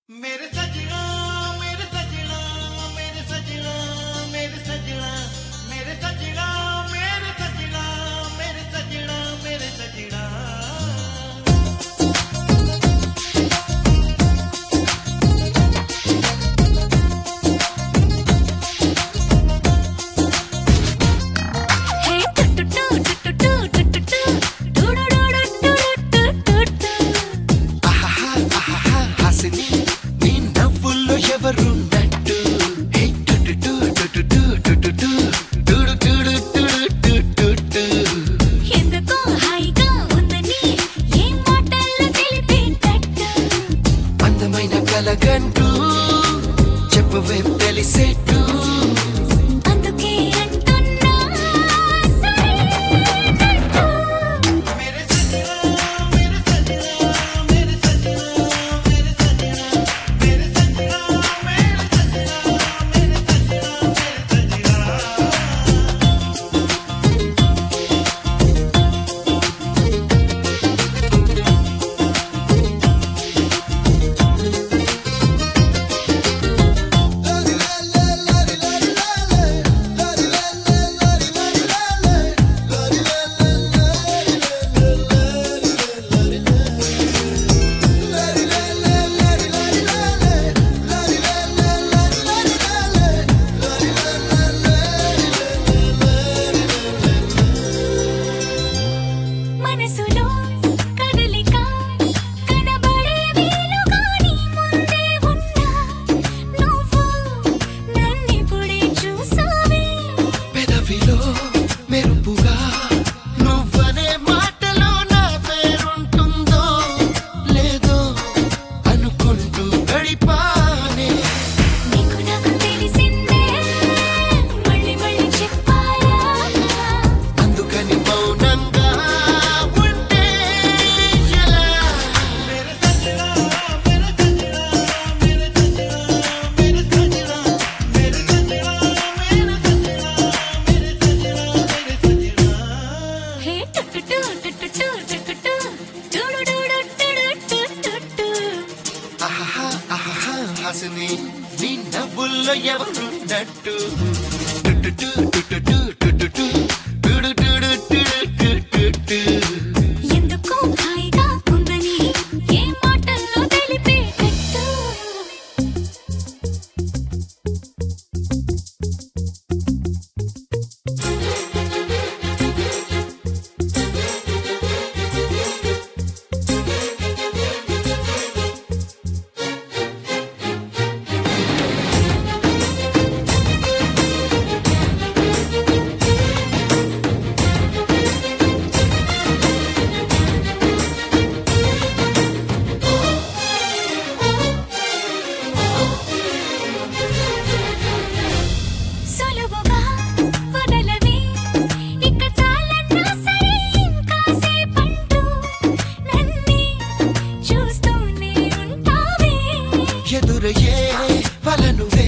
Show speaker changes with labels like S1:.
S1: मेरे सजना मेरे सजना मेरे सजना मेरे सजना मेरे सजना मेरे सजना मेरे सजना मेरे सजना
S2: కలగంటూ చెప్పవే తెలిసేట్టు
S3: అందుకే అంటున్నా సరేనట్టు
S1: मेरे सजना मेरे सजना मेरे सजना मेरे सजना मेरे सजना मेरे सजना मेरे सजना
S3: మనసులో కదలిక కనబడే వీలుగా నీ ముందే ఉన్నా నువ్వు నన్నిప్పుడే చూసావే
S2: పెదవిలో మెరుపుగా నువ్వనే మాటలో నా పేరుంటుందో లేదో అనుకుంటూ గడిపానే
S3: నీకు నాకు తెలిసిందే మళ్ళీ మళ్ళీ చెప్పాలా
S2: అందుకని మౌనంగా ఉంటే ఎలా
S1: मेरे सजना मेरे सजना मेरे सजना मेरे सजना मेरे सजना मेरे सजना मेरे सजना
S3: హే టుటుటు టుటుటు టుటుటు టుడుడుడుడుడుడుడుడు
S2: ఆహా ఆహా హాసిని నీ నవ్వుల్లో ఎవరున్నట్టు టుటుటు టుటుటు టుటుటు టుడుడుడుడుడుడుడు
S3: ఎందుకో హాయిగా ఉందని ఏ మాటల్లో తెలిపేటట్టు సులువుగా వదలవే ఇక చాలన్నా సరే ఇంకాసేపంటూ నన్నే చూస్తూనే ఉంటావే
S2: ఎదురయ్యే వలను